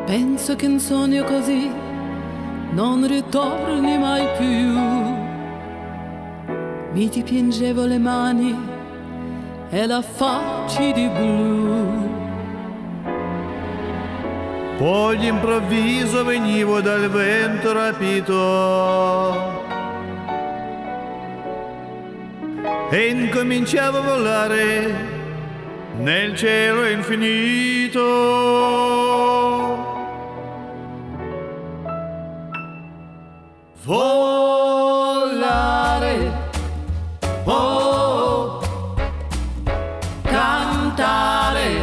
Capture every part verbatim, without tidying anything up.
Penso che un sogno così non ritorni mai più. Mi dipingevo le mani e la faccia di blu. Poi d'improvviso venivo dal vento rapito e incominciavo a volare nel cielo infinito. Volare, oh, cantare,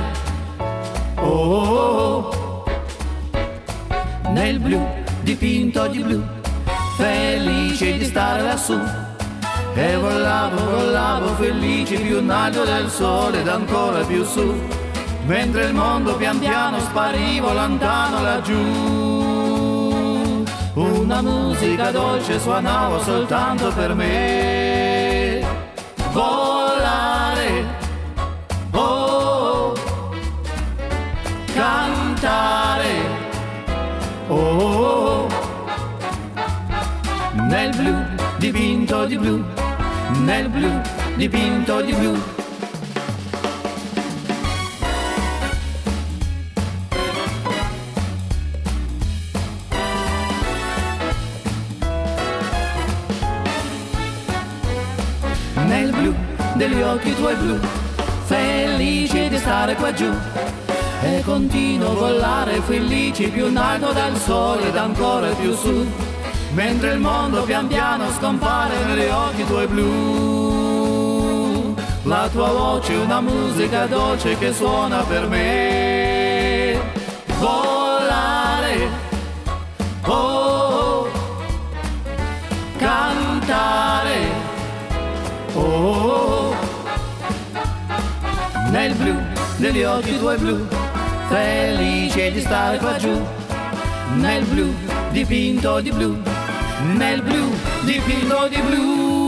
oh, nel blu dipinto di blu, felice di stare lassù. E volavo, volavo felice più in alto del sole ed ancora più su, mentre il mondo pian piano spariva lontano laggiù. Una musica dolce suonava soltanto per me. Volare, oh, cantare, oh, nel blu dipinto di blu, nel blu dipinto di blu. Nel blu degli occhi tuoi blu, felice di stare qua giù, e continuo a volare felice più in alto dal sole ed ancora più su, mentre il mondo pian piano scompare negli occhi tuoi blu. La tua voce è una musica dolce che suona per me. Volare, oh, cantare, oh, nel blu degli occhi tuoi blu, felice di stare qua giù, nel blu dipinto di blu, nel blu dipinto di blu.